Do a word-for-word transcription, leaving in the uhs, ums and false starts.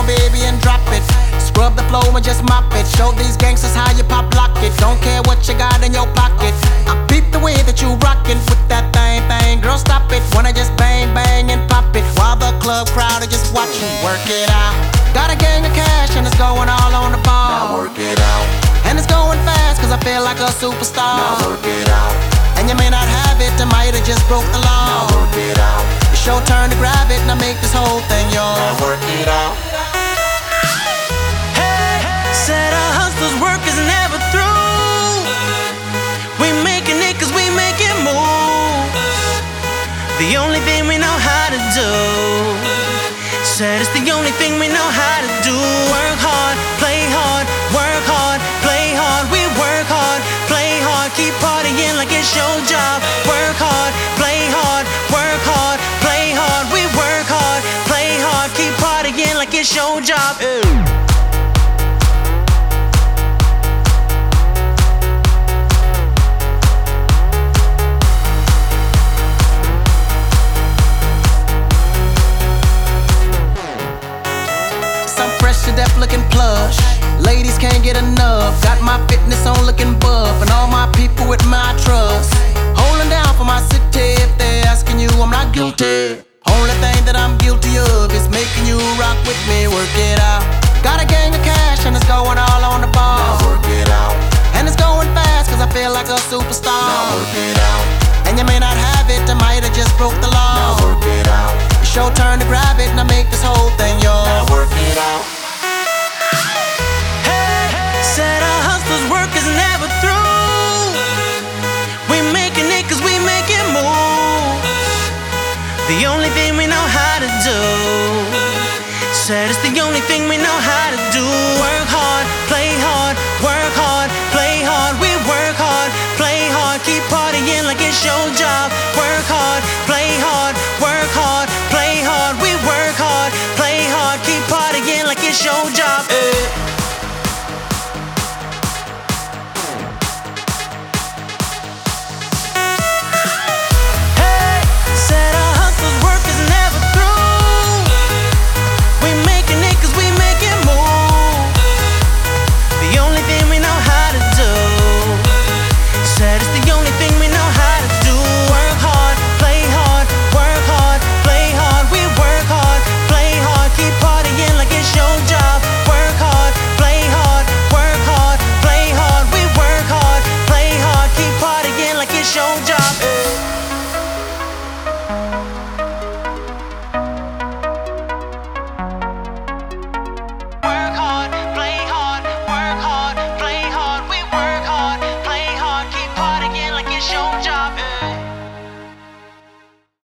on, baby, and drop it. Scrub the flow and just mop it. Show these gangsters how you pop lock it. Don't care what you got in your pocket. I peep the way that you rockin' with that thing, thing. Girl, stop it. Wanna just bang, bang and pop it while the club crowd are just watching. Work it out. Got a gang of cash and it's going all on the ball. Now work it out. And it's going fast cause I feel like a superstar. Now work it out. And you may not have it, I might have just broke the law. Now work it out. It's your turn to grab it and I make this whole thing yours. Now work it out. Said our hustlers' work is never through. We making it cause we making moves. The only thing we know how to do. Said it's the only thing we know how to do. Work hard, play hard, work hard, play hard. We work hard, play hard, keep partying like it's your job. Work hard, play hard, work hard, play hard. We work hard, play hard, keep partying like it's your job. Ew. Fresh to death looking plush. Ladies can't get enough. Got my fitness on looking buff. And all my people with my trust. Holding down for my city. If they're asking you, I'm not guilty. Only thing that I'm guilty of is making you rock with me. Work it out. Got a gang of cash and it's going all on the ball. Now work it out. And it's going fast cause I feel like a superstar. Now work it out. And you may not have it, I might have just broke the law. Now work it out. It's your turn to grab it and I make this whole thing yours. Now work it out. Said our hustlers' work is never through. We making it cause we making moves. The only thing we know how to do. Said it's the only thing we know how to do. Work hard, play hard, work hard, play hard. We work hard, play hard, keep partying like it's your job. Work hard, play hard, work hard, play hard. We work hard, play hard, keep partying like it's your job.